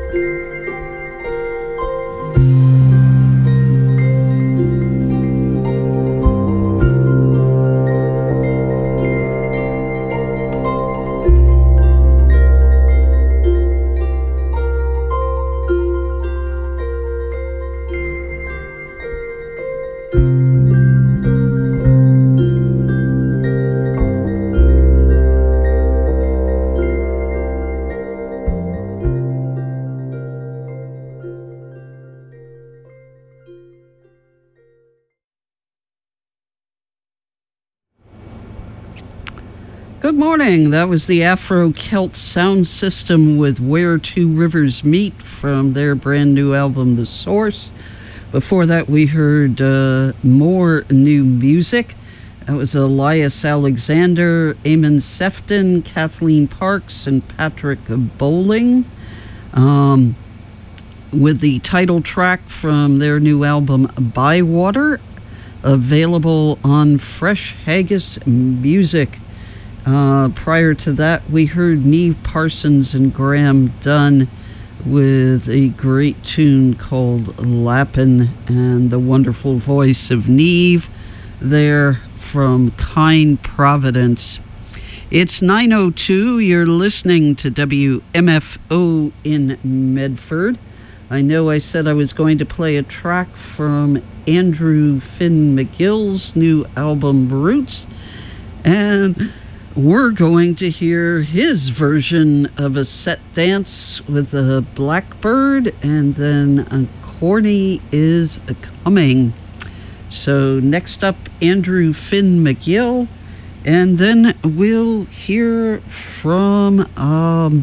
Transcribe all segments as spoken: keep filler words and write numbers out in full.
Good morning. That was the Afro-Celt Sound System with Where Two Rivers Meet from their brand new album, The Source. Before that, we heard uh, more new music. That was Elias Alexander, Eamon Sefton, Kathleen Parks, and Patrick Bowling. Um, with the title track from their new album, Bywater, available on Fresh Haggis Music. Uh, prior to that, we heard Neve Parsons and Graham Dunn with a great tune called Lappin', and the wonderful voice of Neve there from Kind Providence. It's nine oh two. You're listening to W M F O in Medford. I know I said I was going to play a track from Andrew Finn McGill's new album, Roots, and we're going to hear his version of a set dance with a blackbird, and then a Corny is Coming. So next up, Andrew Finn McGill, and then we'll hear from um,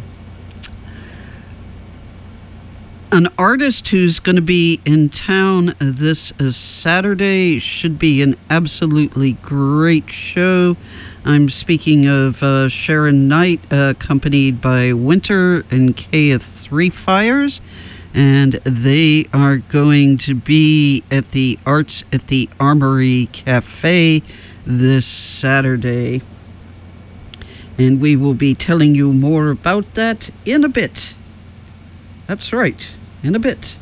an artist who's going to be in town this Saturday. Should be an absolutely great show. I'm speaking of uh, Sharon Knight, uh, accompanied by Winter and Kay of Three Fires, and they are going to be at the Arts at the Armory Cafe this Saturday. And we will be telling you more about that in a bit. That's right, in a bit.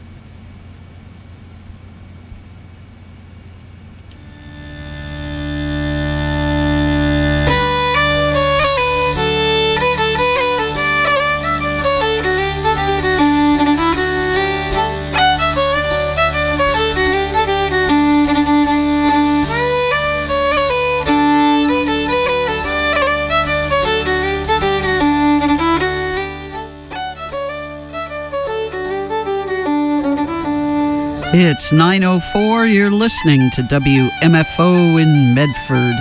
It's nine oh four. You're listening to W M F O in Medford.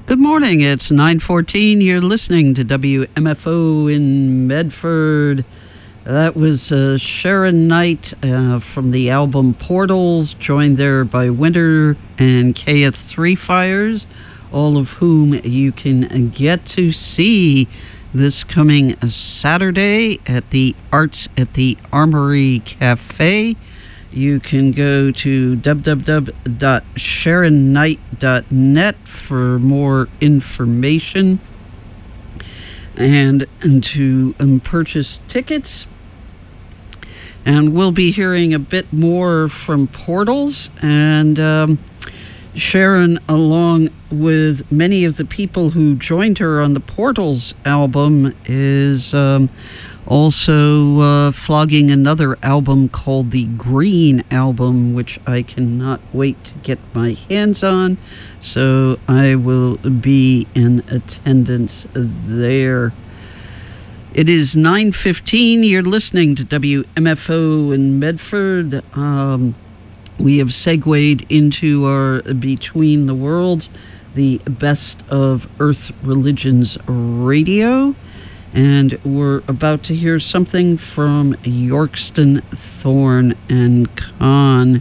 Good morning. It's nine fourteen. You're listening to W M F O in Medford. That was uh, Sharon Knight uh, from the album Portals, joined there by Winter and Kayeth Three Fires, all of whom you can get to see this coming Saturday at the Arts at the Armory Cafe. You can go to w w w dot sharon knight dot net for more information and, and to um, purchase tickets. And we'll be hearing a bit more from Portals. And um, Sharon, along with many of the people who joined her on the Portals album, is um, also uh, flogging another album called the Green Album, which I cannot wait to get my hands on. So I will be in attendance there. It is nine fifteen. You're listening to W M F O in Medford. Um, we have segued into our Between the Worlds, the best of Earth Religions radio. And we're about to hear something from Yorkston, Thorn and Kahn.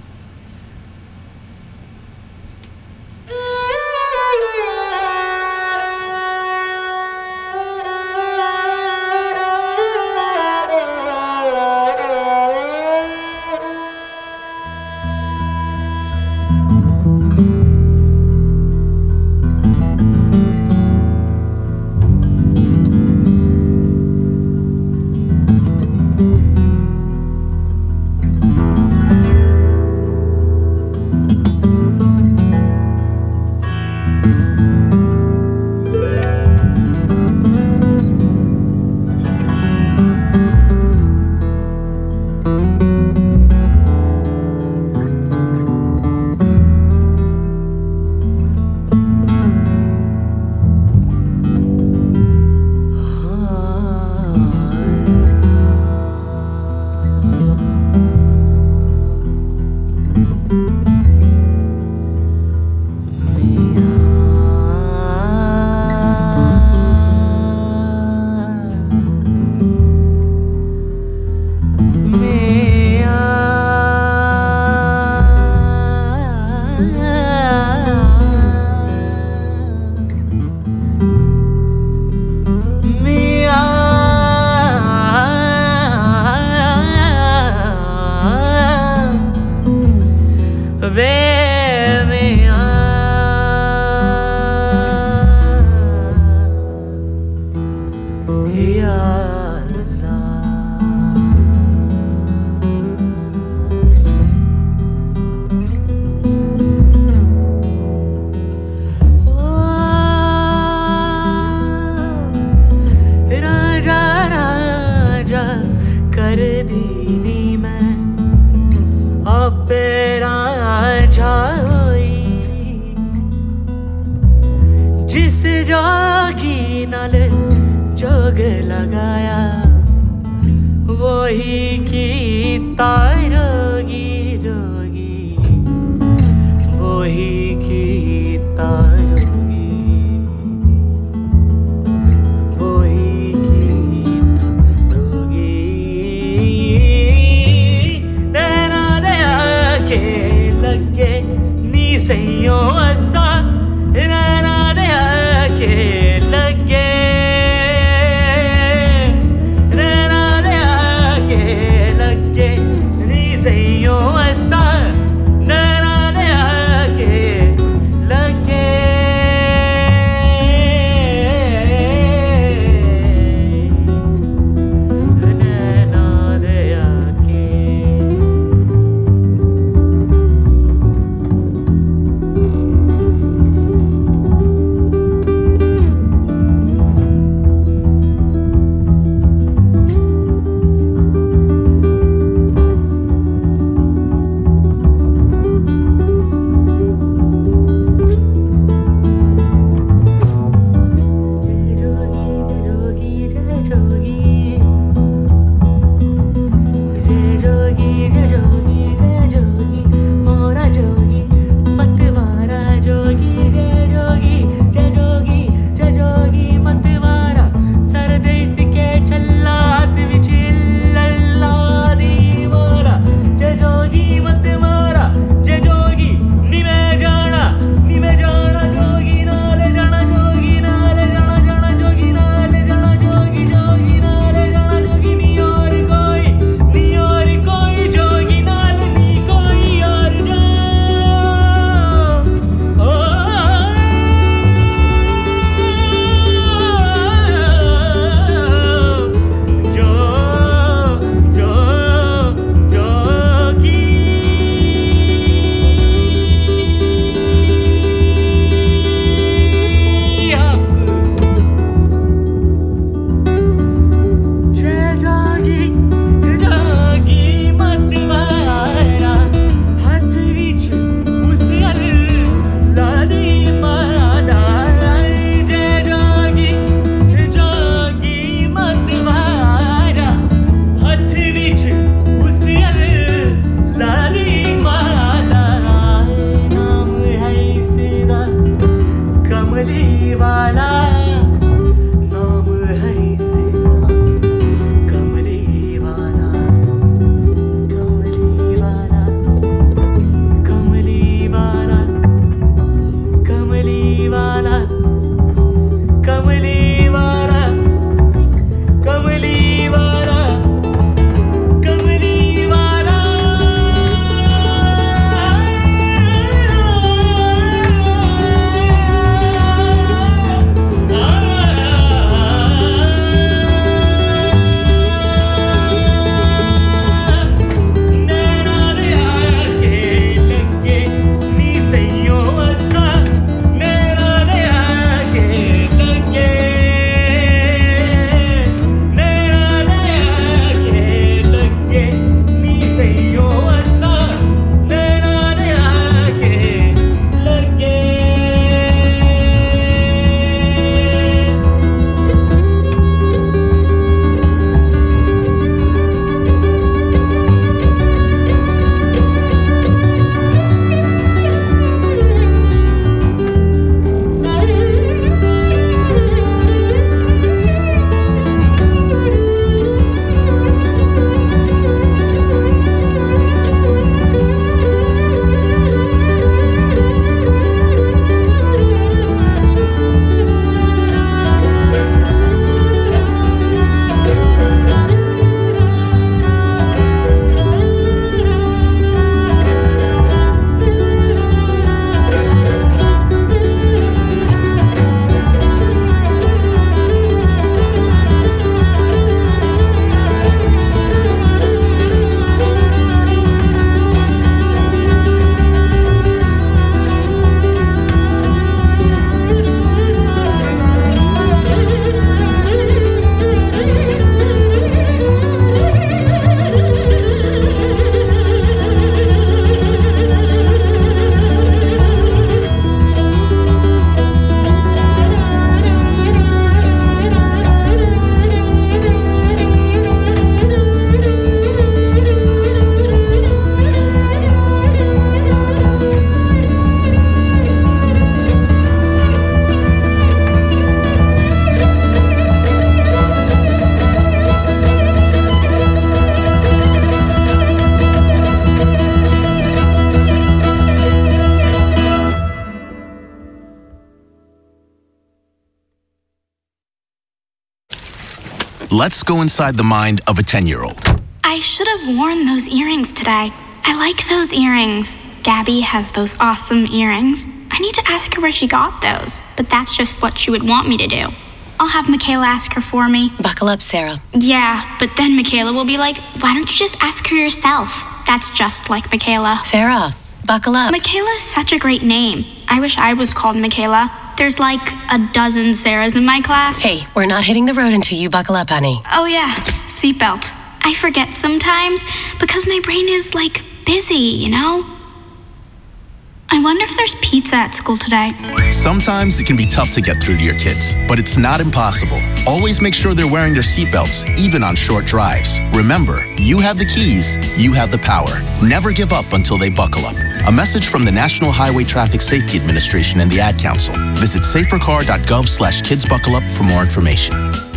Let's go inside the mind of a ten-year-old. I should have worn those earrings today. I like those earrings. Gabby has those awesome earrings. I need to ask her where she got those, but that's just what she would want me to do. I'll have Michaela ask her for me. Buckle up, Sarah. Yeah, but then Michaela will be like, why don't you just ask her yourself? That's just like Michaela. Sarah, buckle up. Michaela's such a great name. I wish I was called Michaela. There's like a dozen Sarahs in my class. Hey, we're not hitting the road until you buckle up, honey. Oh yeah, seatbelt. I forget sometimes because my brain is like busy, you know? I wonder if there's pizza at school today. Sometimes it can be tough to get through to your kids, but it's not impossible. Always make sure they're wearing their seatbelts, even on short drives. Remember, you have the keys, you have the power. Never give up until they buckle up. A message from the National Highway Traffic Safety Administration and the Ad Council. Visit safercar.gov slash kidsbuckleup for more information.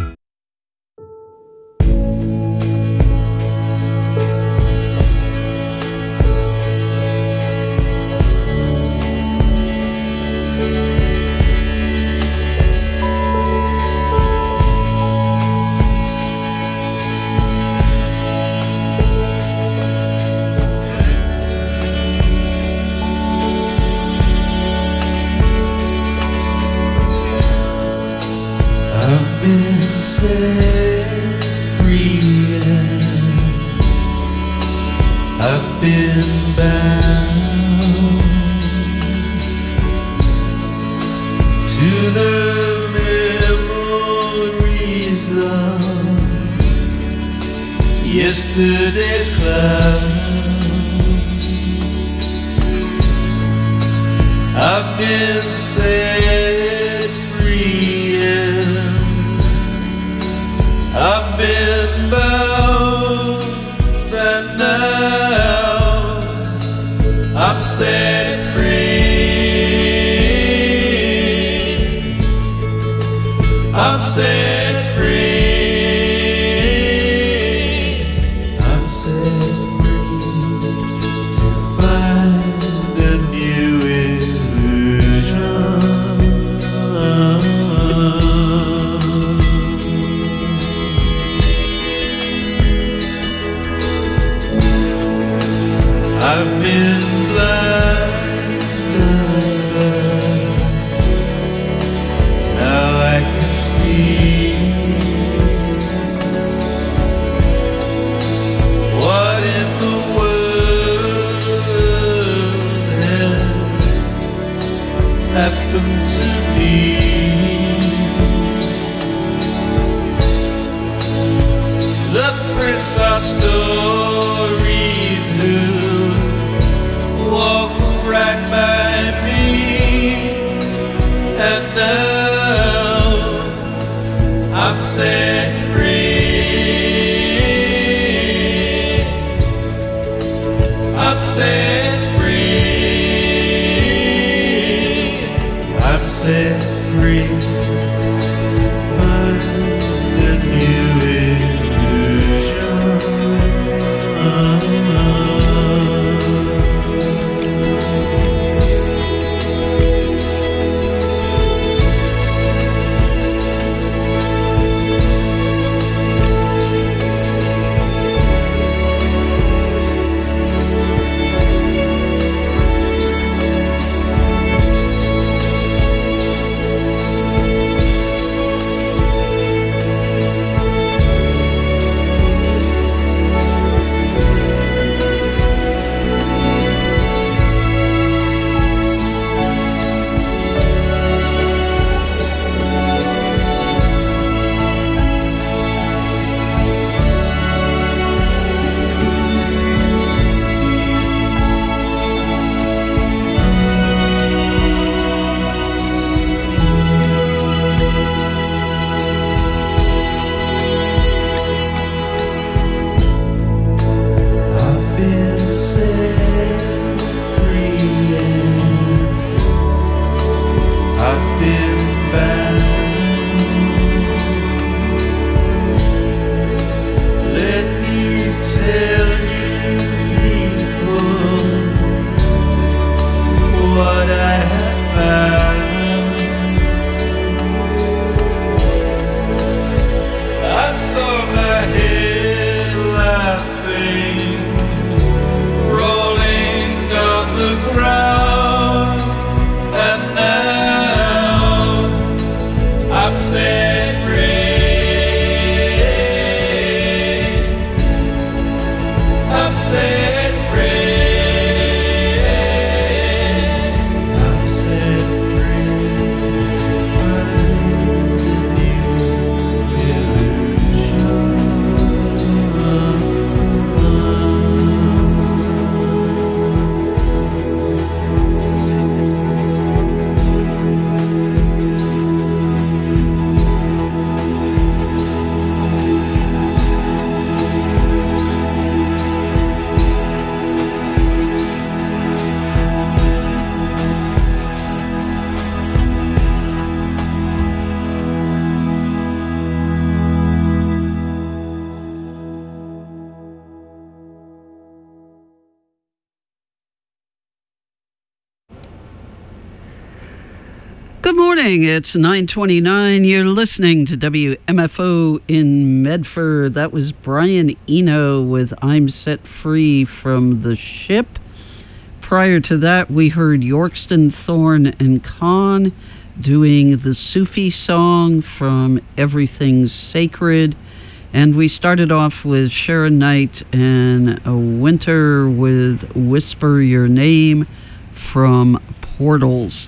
I've been set free and I've been bound to the memories of yesterday's clouds. I've been set free and I've been bound, and now I'm set free. I'm set free. I'm set free to find a new illusion. I've been blind, now I can see what in the world has happened to me. The prince are stories who walks right by me, and now I'm set free. I'm set free. I'm set free to find a new illusion. morning. It's nine twenty-nine. You're listening to W M F O in Medford. That was Brian Eno with I'm Set Free from the Ship. Prior to that, we heard Yorkston, Thorne, and Khan doing the Sufi song from Everything's Sacred. And we started off with Sharon Knight and a Winter with Whisper Your Name from Portals.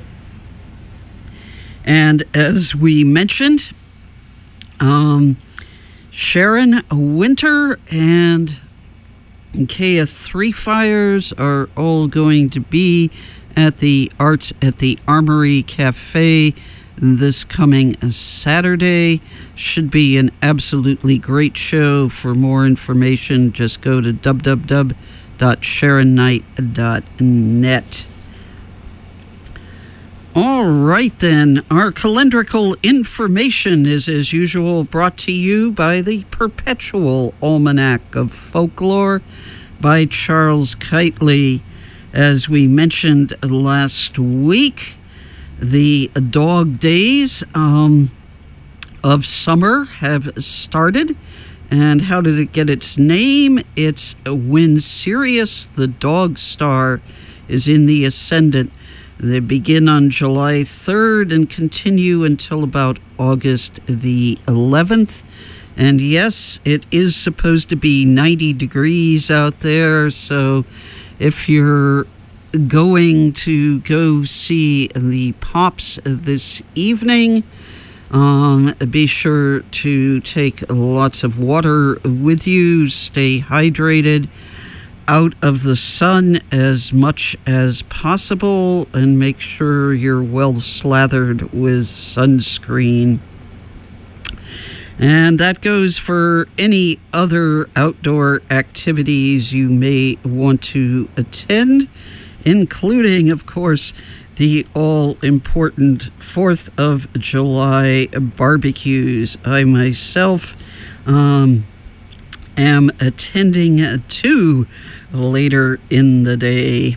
And as we mentioned, um, Sharon, Winter, and Kea Three Fires are all going to be at the Arts at the Armory Cafe this coming Saturday. Should be an absolutely great show. For more information, just go to w w w dot sharon knight dot net. All right, then. Our calendrical information is, as usual, brought to you by the Perpetual Almanac of Folklore by Charles Keightley. As we mentioned last week, the dog days um, of summer have started. And how did it get its name? It's when Sirius, the dog star, is in the ascendant. They begin on July third and continue until about August the eleventh. And yes, it is supposed to be ninety degrees out there. So if you're going to go see the Pops this evening, um, be sure to take lots of water with you. Stay hydrated. Out of the sun as much as possible, and make sure you're well slathered with sunscreen. And that goes for any other outdoor activities you may want to attend, including, of course, the all-important fourth of July barbecues. I myself um, am attending two later in the day.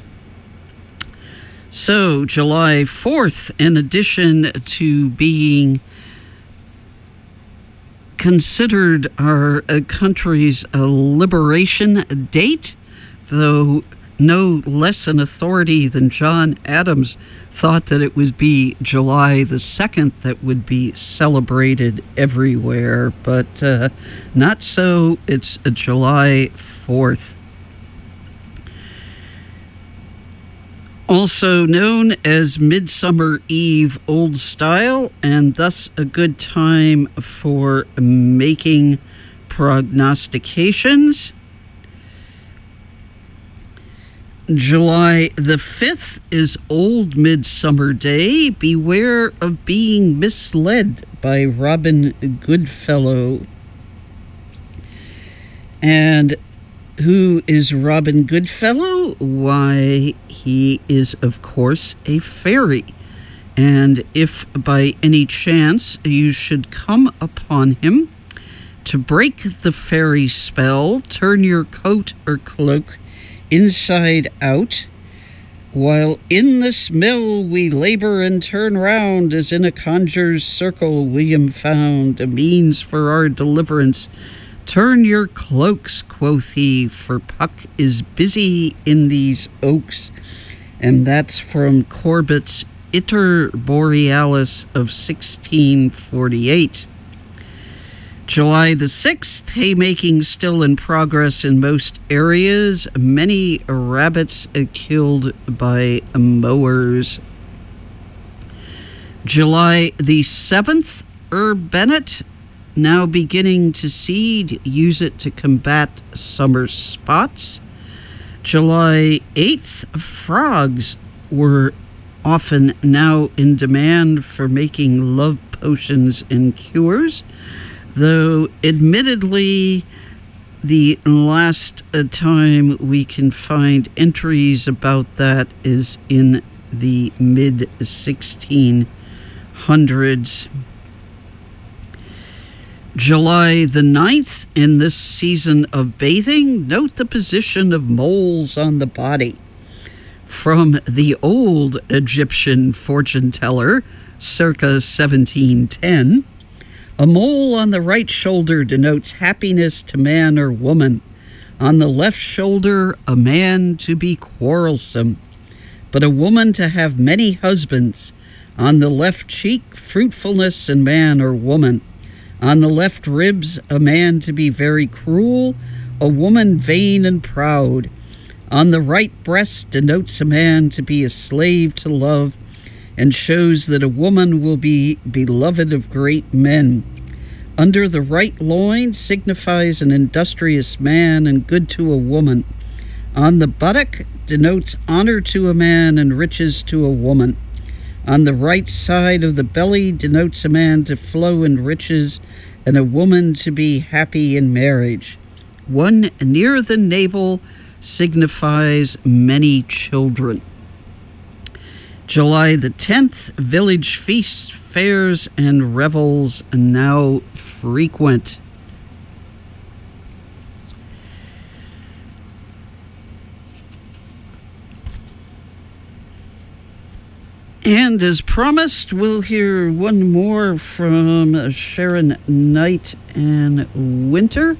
So, July fourth, in addition to being considered our uh, country's uh, liberation date, though no less an authority than John Adams thought that it would be July the second that would be celebrated everywhere, but uh, not so. It's uh, July fourth. Also known as Midsummer Eve Old Style, and thus a good time for making prognostications. July the fifth is Old Midsummer Day. Beware of being misled by Robin Goodfellow. And who is Robin Goodfellow? Why, he is, of course, a fairy. And if by any chance you should come upon him, to break the fairy spell, turn your coat or cloak inside out. While in this mill we labor and turn round, as in a conjurer's circle William found a means for our deliverance. Turn your cloaks, quoth he, for Puck is busy in these oaks. And that's from Corbett's Iter Borealis of sixteen forty-eight. July the sixth, haymaking still in progress in most areas. Many rabbits killed by mowers. July the seventh, Herb Bennett, now beginning to seed. Use it to combat summer spots. July eighth, frogs were often now in demand for making love potions and cures, though admittedly the last time we can find entries about that is in the mid sixteen hundreds. July the ninth, in this season of bathing, note the position of moles on the body. from the old Egyptian fortune teller, circa seventeen ten. A mole on the right shoulder denotes happiness to man or woman. On the left shoulder, a man to be quarrelsome, but a woman to have many husbands. On the left cheek, fruitfulness in man or woman. On the left ribs, a man to be very cruel, a woman vain and proud. On the right breast denotes a man to be a slave to love, and shows that a woman will be beloved of great men. Under the right loin signifies an industrious man and good to a woman. On the buttock denotes honor to a man and riches to a woman. On the right side of the belly denotes a man to flow in riches and a woman to be happy in marriage. One near the navel signifies many children. July the tenth, village feasts, fairs, and revels now frequent. And as promised, we'll hear one more from Sharon Knight and Winter.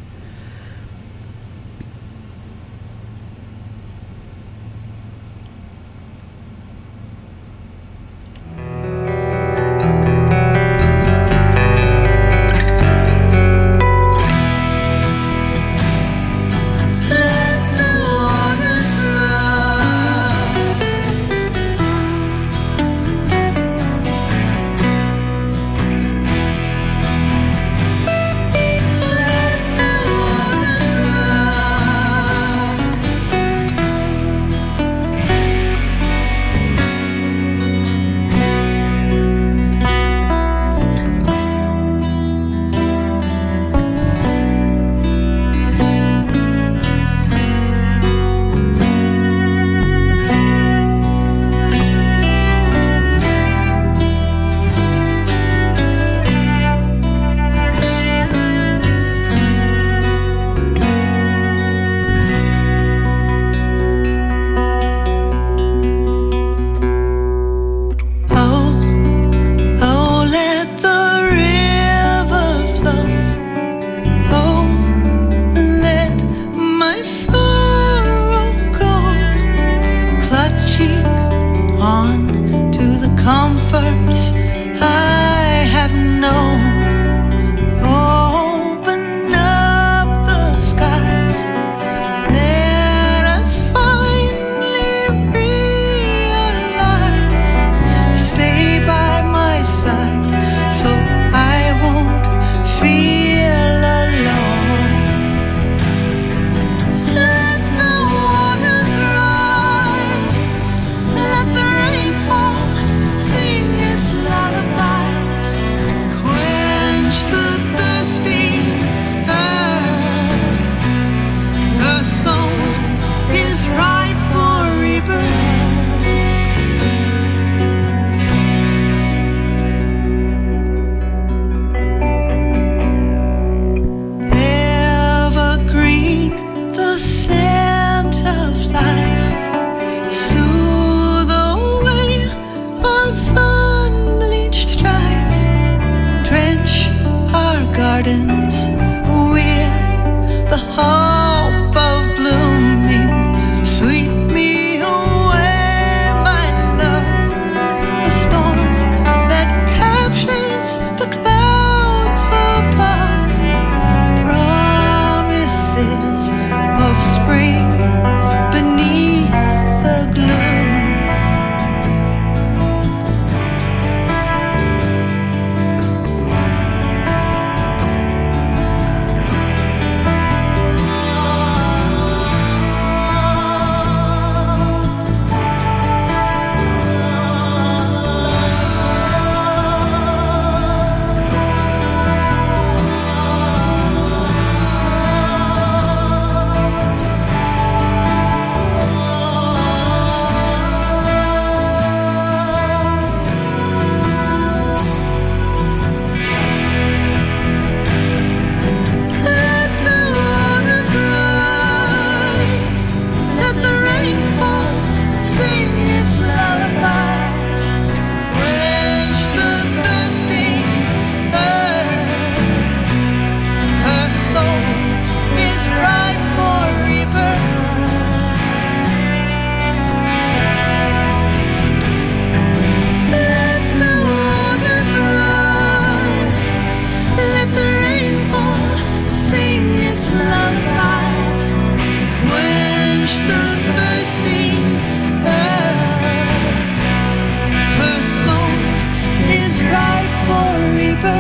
paper.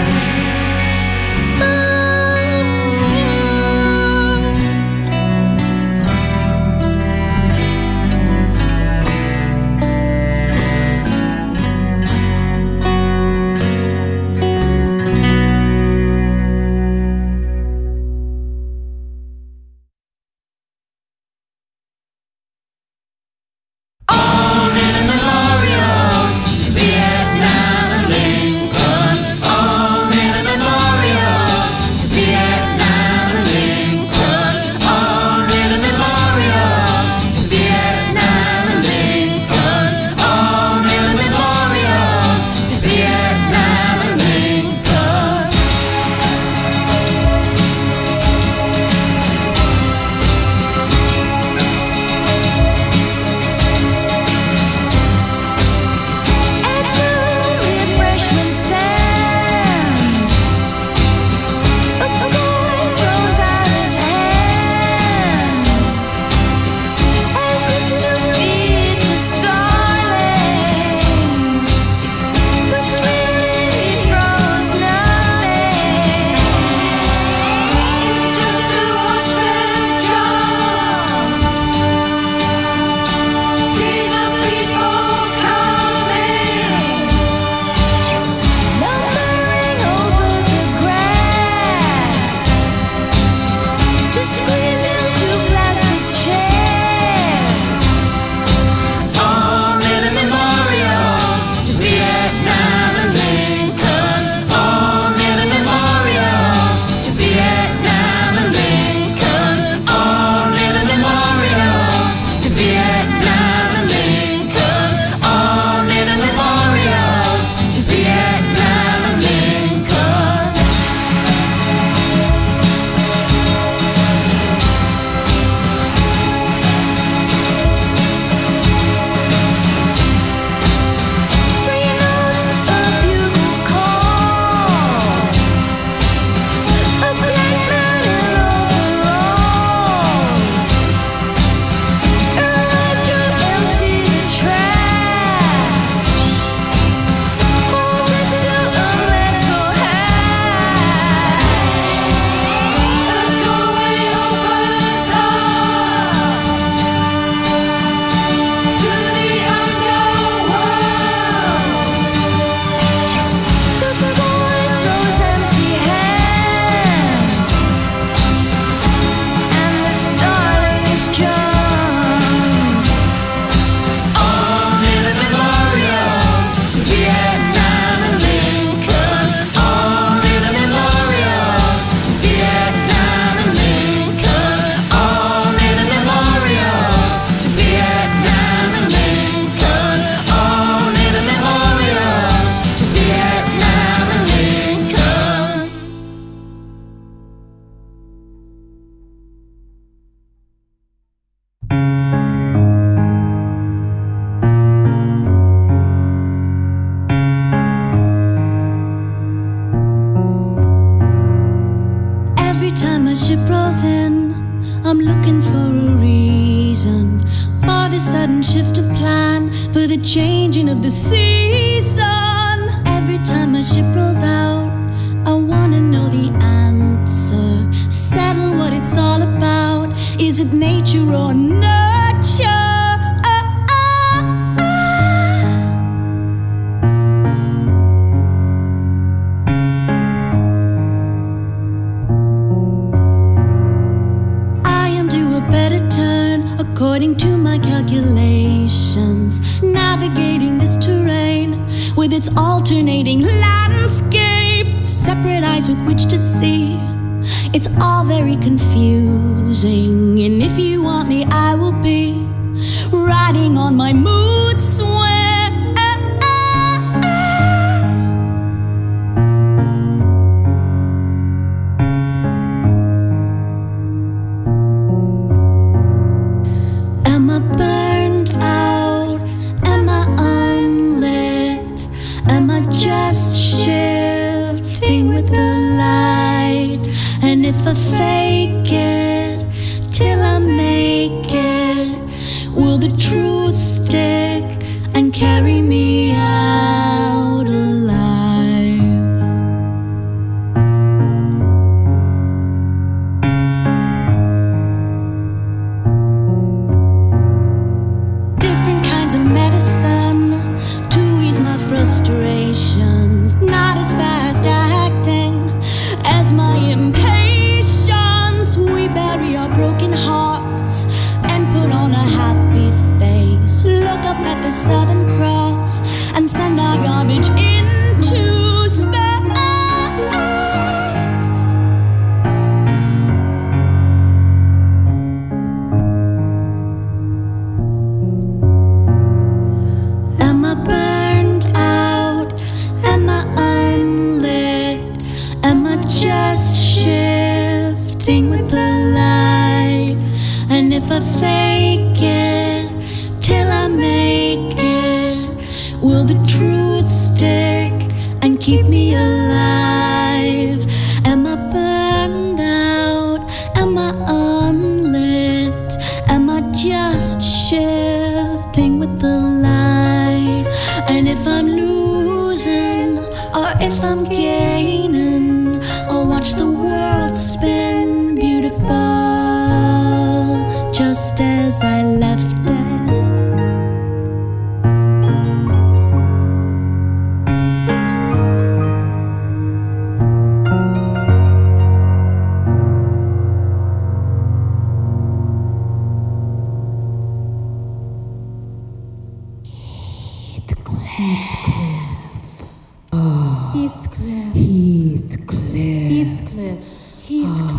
and carry me out alive. patience, not as fast acting as my impatience. We bury our broken hearts and put on a happy face. Look up at the Southern Cross and send our garbage into space. Am I burned out? Am I unlit? Am I just shifting with the light? And if I fake it till I make it, will the truth stick and keep me alive? Am I burned out? Am I unlit? Am I just shifting with the light? And if I'm losing or if I'm gaining, I'll watch the world spin beautiful just as I left it. Heathcliff. Heathcliff. Heathcliff. Heathcliff.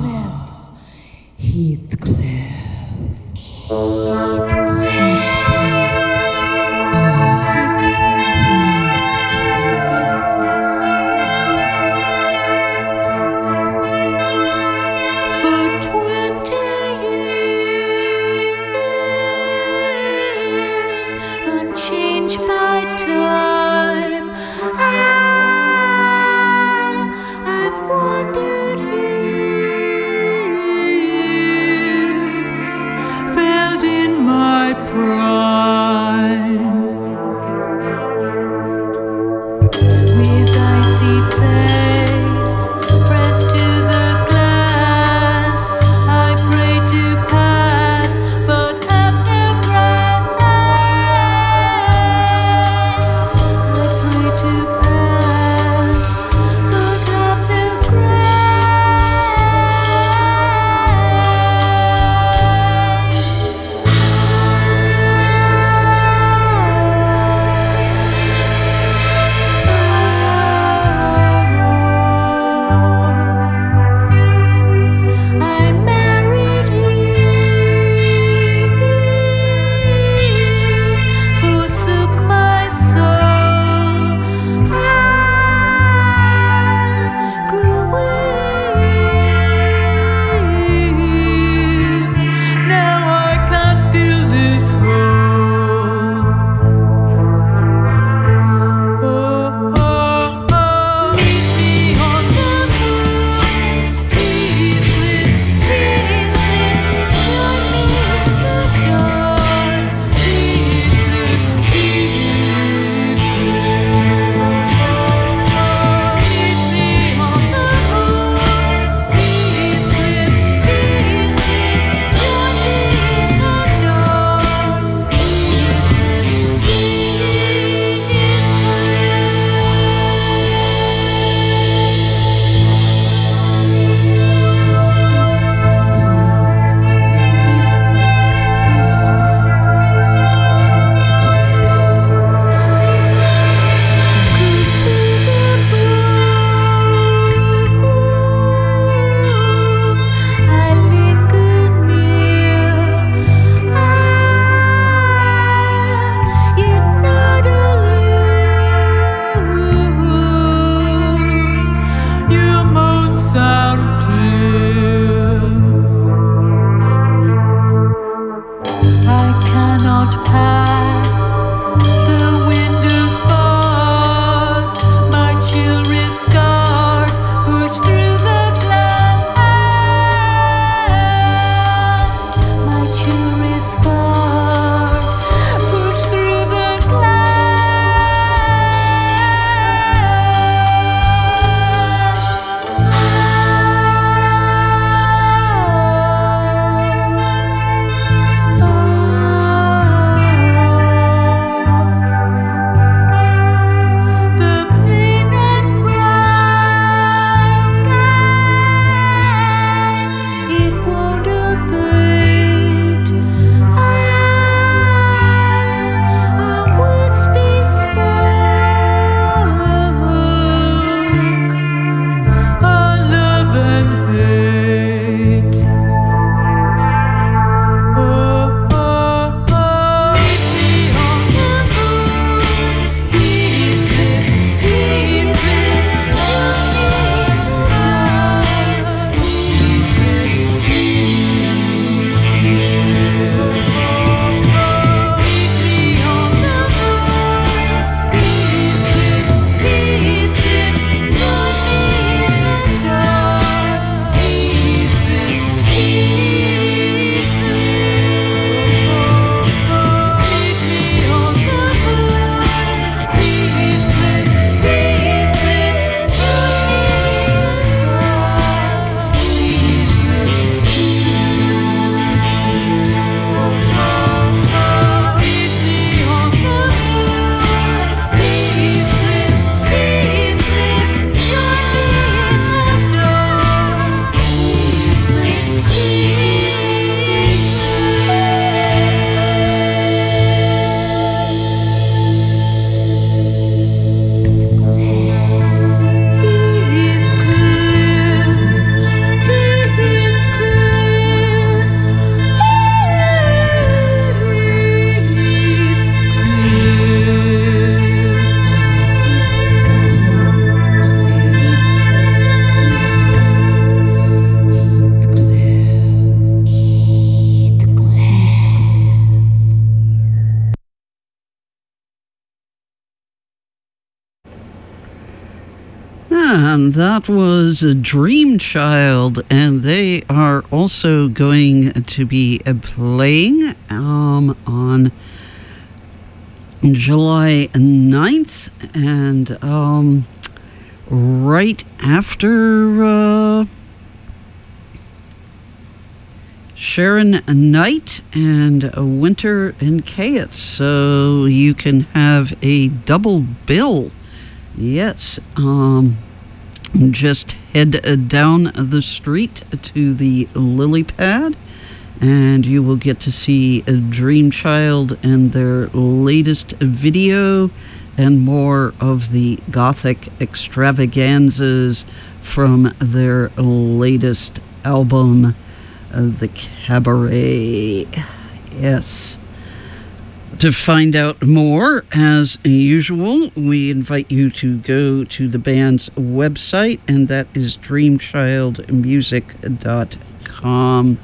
And that was Dream Child, and they are also going to be playing um, on July ninth, and um, right after uh, Sharon Knight and Winter and Kayeth, so you can have a double bill. Yes, um, just head down the street to the Lily Pad, and you will get to see a Dream Child and their latest video and more of the Gothic extravaganzas from their latest album, The Cabaret. Yes. To find out more, as usual, we invite you to go to the band's website, and that is dream child music dot com.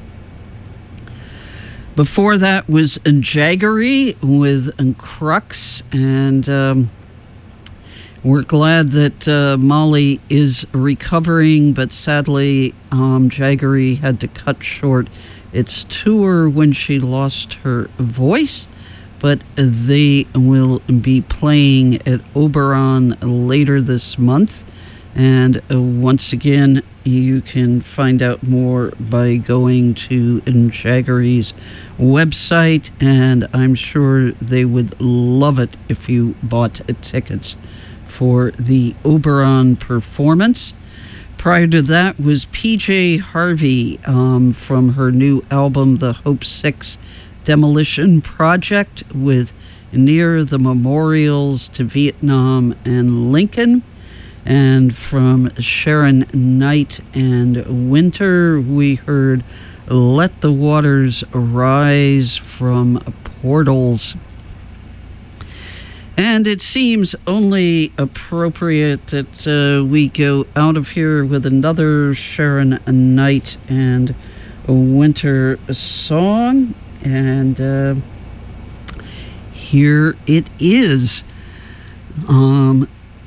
Before that was Jaggery with Crux, and um, we're glad that uh, Molly is recovering, but sadly, um, Jaggery had to cut short its tour when she lost her voice. But they will be playing at Oberon later this month. And uh, once again, you can find out more by going to Jaggery's website. And I'm sure they would love it if you bought tickets for the Oberon performance. Prior to that was P J Harvey um, from her new album, The Hope Six Demolition Project, with Near the Memorials to Vietnam and Lincoln. And from Sharon Knight and Winter, we heard Let the Waters Rise from Portals. And it seems only appropriate that uh, we go out of here with another Sharon Knight and Winter song. And uh, here it is. Um,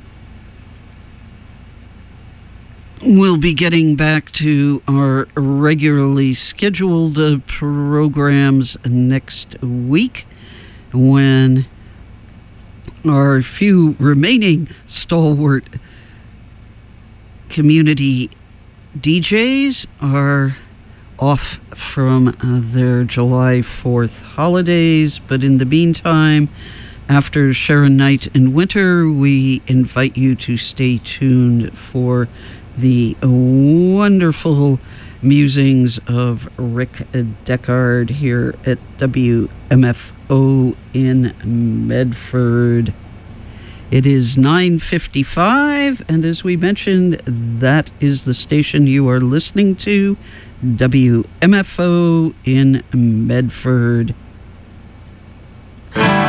we'll be getting back to our regularly scheduled uh, programs next week, when our few remaining stalwart community D Js are off from uh, their July fourth holidays. But in the meantime, after Sharon Knight and Winter, we invite you to stay tuned for the wonderful musings of Rick Deckard here at W M F O in Medford. It is nine fifty-five, and as we mentioned, that is the station you are listening to, W M F O in Medford.